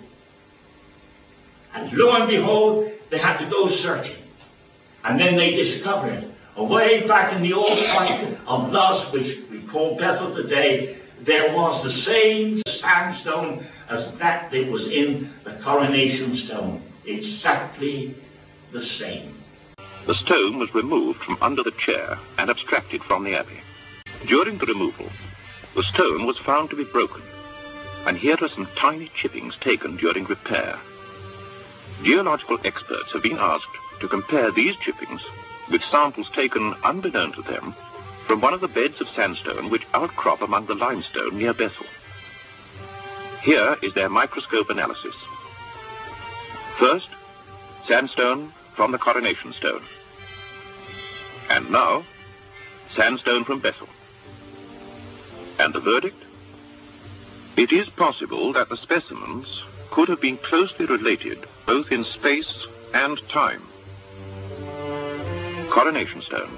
And lo and behold, they had to go searching. And then they discovered Way back in the old site of Luz, which we call Bethel today, there was the same sandstone as that that was in the coronation stone. Exactly the same. The stone was removed from under the chair and abstracted from the abbey. During the removal, the stone was found to be broken, and here are some tiny chippings taken during repair. Geological experts have been asked to compare these chippings with samples taken unbeknown to them from one of the beds of sandstone which outcrop among the limestone near Bethel. Here is their microscope analysis. First, sandstone from the coronation stone. And now, sandstone from Bethel. And the verdict? It is possible that the specimens could have been closely related both in space and time. Coronation stone.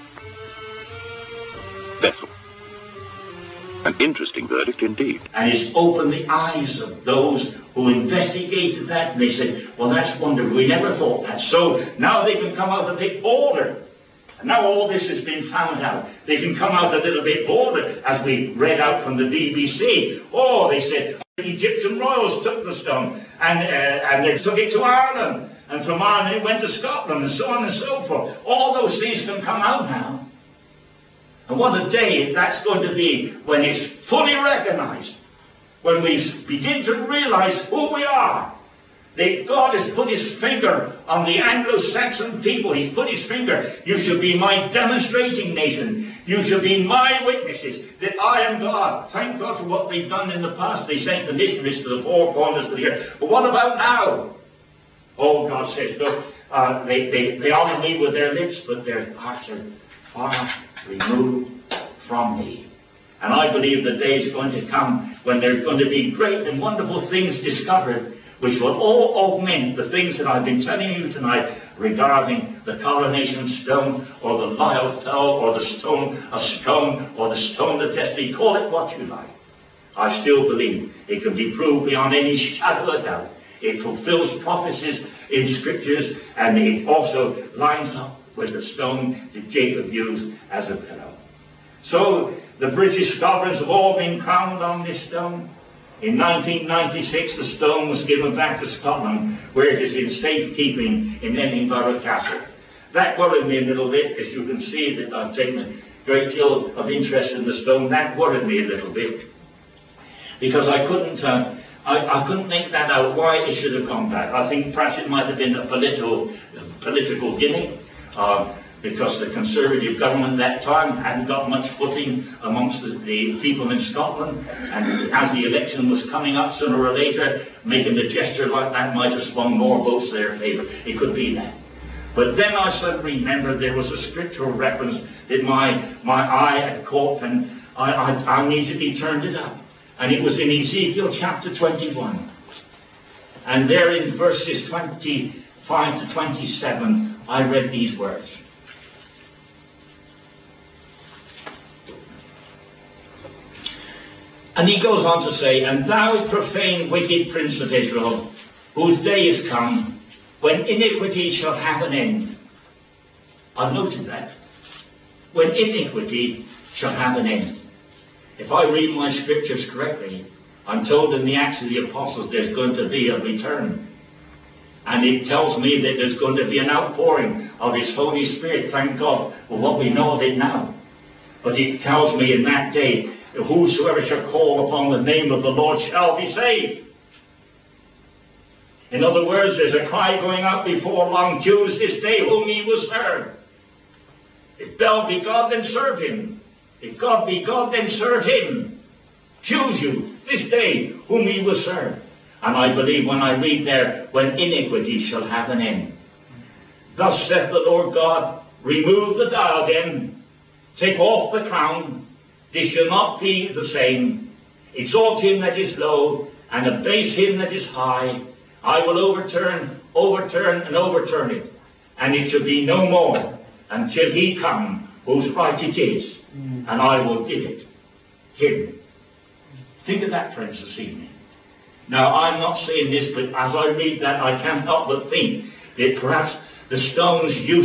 Bethel. An interesting verdict indeed. And it's opened the eyes of those who investigated that, and they said, well, that's wonderful. We never thought that. So now they can come out a bit bolder. And now all this has been found out. They can come out a little bit bolder, as we read out from the B B C. Oh, they said, the Egyptian royals took the stone, and, uh, and they took it to Ireland. And from Ireland it went to Scotland, and so on and so forth. All those things can come out now. And what a day that's going to be when it's fully recognized, when we begin to realize who we are. That God has put his finger on the Anglo-Saxon people. He's put his finger. You shall be my demonstrating nation. You shall be my witnesses that I am God. Thank God for what they've done in the past. They sent the missionaries to the four corners of the earth. But what about now? Oh, God says, look, uh, they, they, they honor me with their lips, but their hearts are far removed from me. And I believe the day is going to come when there's going to be great and wonderful things discovered, which will all augment the things that I've been telling you tonight regarding the coronation stone, or the Lyle Tower, or the stone of stone, or the stone of destiny. Call it what you like. I still believe it can be proved beyond any shadow of doubt. It fulfills prophecies in scriptures, and it also lines up with the stone that Jacob used as a pillow. So the British sovereigns have all been crowned on this stone. In nineteen ninety-six, the stone was given back to Scotland, where it is in safekeeping in Edinburgh Castle. That worried me a little bit, as you can see that I've taken a great deal of interest in the stone. That worried me a little bit, because I couldn't, uh, I, I couldn't make that out why it should have gone back. I think perhaps it might have been a political, a political gimmick. Uh, because the Conservative government at that time hadn't got much footing amongst the, the people in Scotland, and as the election was coming up sooner or later, making a gesture like that might have swung more votes to their favour. It could be that. But then I suddenly remembered there was a scriptural reference that my, my eye had caught, and I, I, I immediately turned it up. And it was in Ezekiel chapter twenty-one. And there in verses twenty-five to twenty-seven, I read these words. And he goes on to say, and thou profane wicked prince of Israel, whose day is come, when iniquity shall have an end. I've noted that. When iniquity shall have an end. If I read my scriptures correctly, I'm told in the Acts of the Apostles there's going to be a return. And it tells me that there's going to be an outpouring of his Holy Spirit. Thank God for what we know of it now. But it tells me in that day, whosoever shall call upon the name of the Lord shall be saved. In other words, there's a cry going out before long, choose this day whom ye will serve. If Baal be God, then serve him. If God be God, then serve him. Choose you this day whom ye will serve. And I believe when I read there, when iniquity shall have an end. Thus saith the Lord God, remove the diadem, take off the crown. This shall not be the same. Exalt him that is low, and abase him that is high. I will overturn, overturn, and overturn it. And it shall be no more until he come, whose right it is. And I will give it him. Think of that, friends, this evening. Now, I'm not saying this, but as I read that, I can't help but think that perhaps the stone's use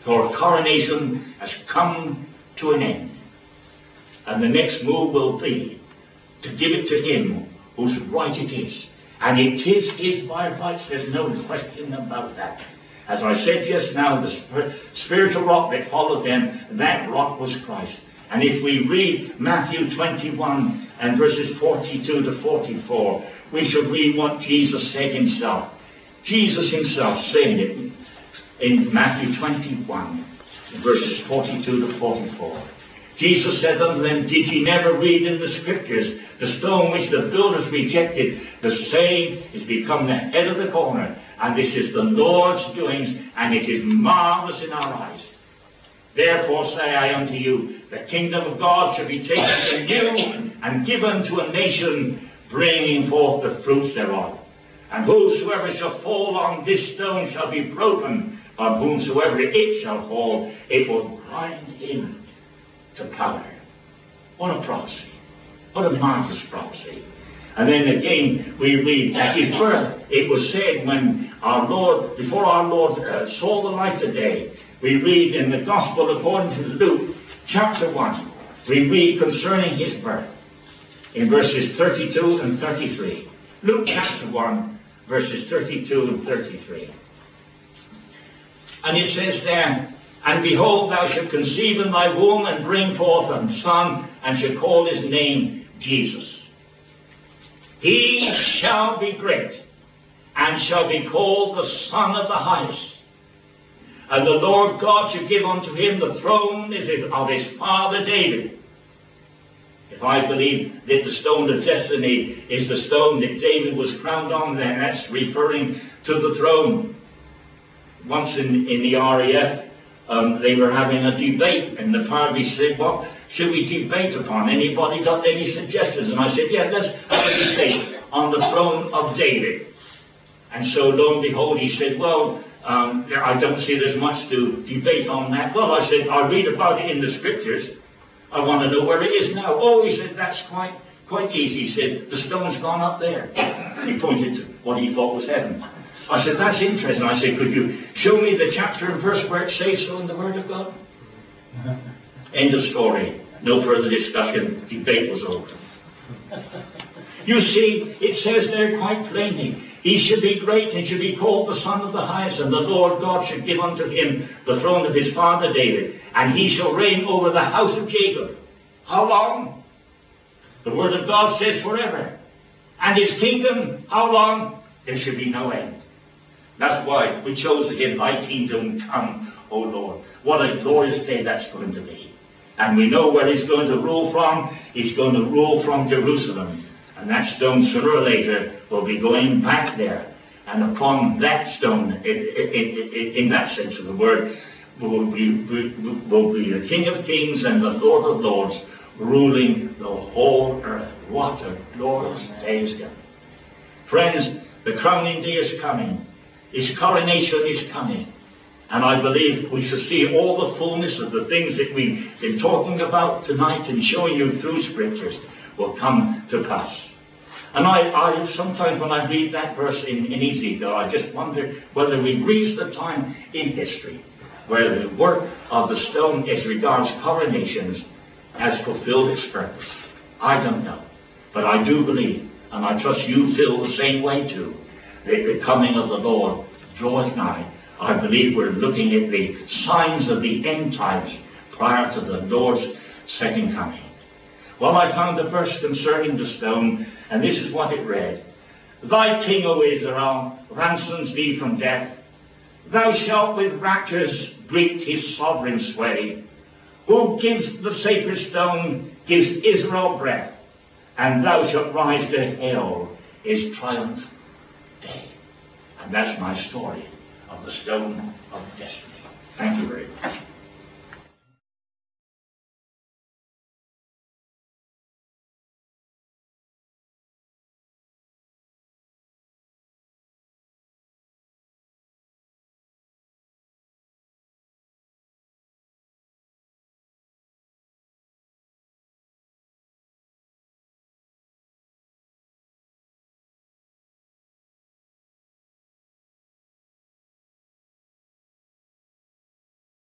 For coronation has come to an end. And the next move will be to give it to him whose right it is. And it is his by rights, there's no question about that. As I said just now, the spiritual rock that followed them, that rock was Christ. And if we read Matthew twenty-one and verses forty-two to forty-four, we shall read what Jesus said himself. Jesus himself saying it in Matthew twenty-one, verses forty-two to forty-four. Jesus said unto them, did ye never read in the Scriptures, the stone which the builders rejected, the same is become the head of the corner, and this is the Lord's doings, and it is marvelous in our eyes. Therefore say I unto you, the kingdom of God shall be taken from you, and given to a nation, bringing forth the fruits thereof. And whosoever shall fall on this stone shall be broken, on whomsoever it shall fall, it will grind him to powder. What a prophecy. What a marvelous prophecy. And then again, we read at his birth, it was said when our Lord, before our Lord uh, saw the light of day, we read in the Gospel according to Luke, chapter one, we read concerning his birth, in verses thirty-two and thirty-three. Luke chapter one, verses thirty-two and thirty-three. And it says there, and behold, thou shalt conceive in thy womb, and bring forth a son, and shall call his name Jesus. He shall be great, and shall be called the Son of the Highest. And the Lord God shall give unto him the throne of his father David. If I believe that the stone of destiny is the stone that David was crowned on, then that's referring to the throne. Once in, in the R A F, um, they were having a debate, and the Pharisees said, what should we debate upon? Anybody got any suggestions? And I said, yeah, let's have a debate on the throne of David. And so, lo and behold, he said, well, um, I don't see there's much to debate on that. Well, I said, I read about it in the Scriptures. I want to know where it is now. Oh, he said, that's quite quite easy. He said, the stone's gone up there. He pointed to what he thought was heaven. I said, that's interesting. I said, could you show me the chapter and verse where it says so in the Word of God? End of story. No further discussion. Debate was over. You see, it says there quite plainly, he should be great and should be called the Son of the Highest, and the Lord God should give unto him the throne of his father David, and he shall reign over the house of Jacob. How long? The Word of God says forever. And his kingdom, how long? There should be no end. That's why we chose again, thy kingdom come, O Lord. What a glorious day that's going to be. And we know where he's going to rule from. He's going to rule from Jerusalem. And that stone, sooner or later, will be going back there. And upon that stone, in, in, in that sense of the word, will be, will be the King of Kings and the Lord of Lords, ruling the whole earth. What a glorious day is coming. Friends, the crowning day is coming. His coronation is coming. And I believe we shall see all the fullness of the things that we've been talking about tonight and showing you through Scriptures will come to pass. And I, I sometimes when I read that verse in, in Ezekiel, I just wonder whether we've reached the time in history where the work of the stone as regards coronations has fulfilled its purpose. I don't know. But I do believe, and I trust you feel the same way too, that the coming of the Lord draweth nigh. I believe we're looking at the signs of the end times prior to the Lord's second coming. Well, I found a verse concerning the stone, and this is what it read. Thy King, O Israel, ransoms thee from death. Thou shalt with raptures greet his sovereign sway. Who gives the sacred stone, gives Israel breath, and thou shalt rise to hail his triumph day. And that's my story of the stone of destiny. Thank you very much.